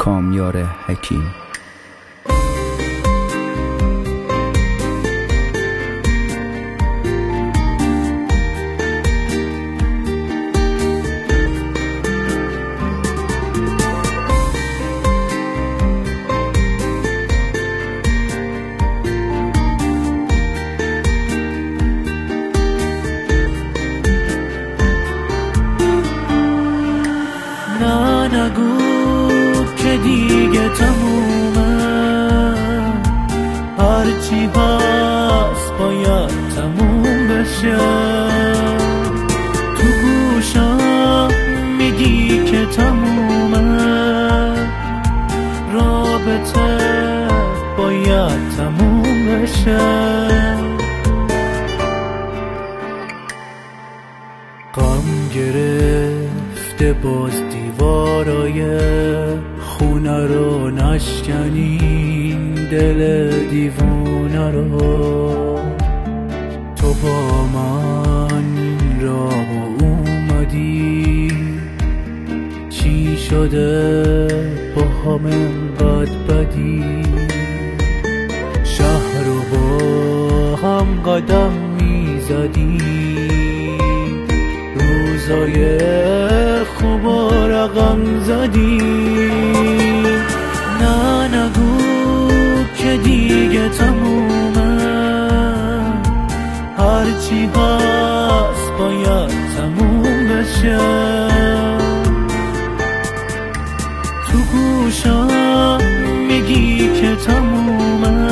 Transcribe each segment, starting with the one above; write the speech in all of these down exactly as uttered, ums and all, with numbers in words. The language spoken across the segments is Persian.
کامیار حکیم. نه نگو که دیگه تمومه، هرچی هست باید تموم بشه. تو گوشم میگی که تمومه، رابطه باید تموم بشه. غم گرفته باز دیوارای خونه رو، نشکنین دل دیوونه رو. تو با من این راه اومدی، چی شده با همه بد بدی؟ شهر رو با هم قدم میزدی، روزای خوب رقم زدی. نه نگو که دیگه تمومه، هرچی هست باید تموم بشه. تو گوشم میگی که تمومه،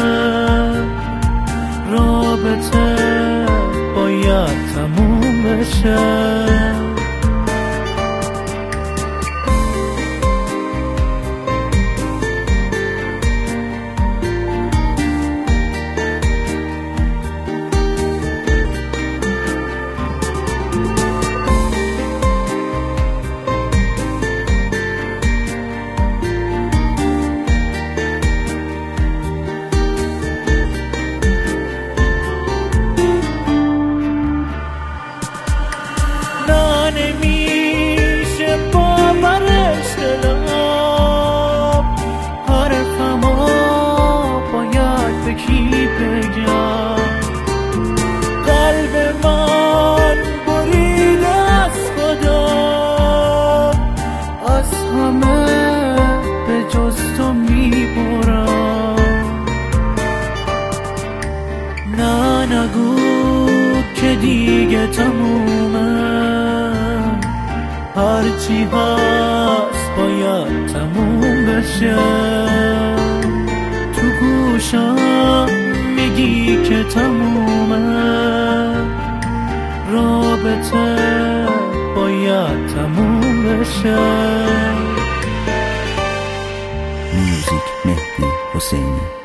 رابطه باید تموم بشه. نمیشه باورش دلم، حرفمو باید به کی بگم؟ قلب من بریده از خدا، از همه به جز تو میبرم. نه نگو که دیگه تمومه، هرچی هست باید تموم بشه. تو گوشم میگی که تمومه، رابطه باید تموم بشه. موزیک مهدی حسینی.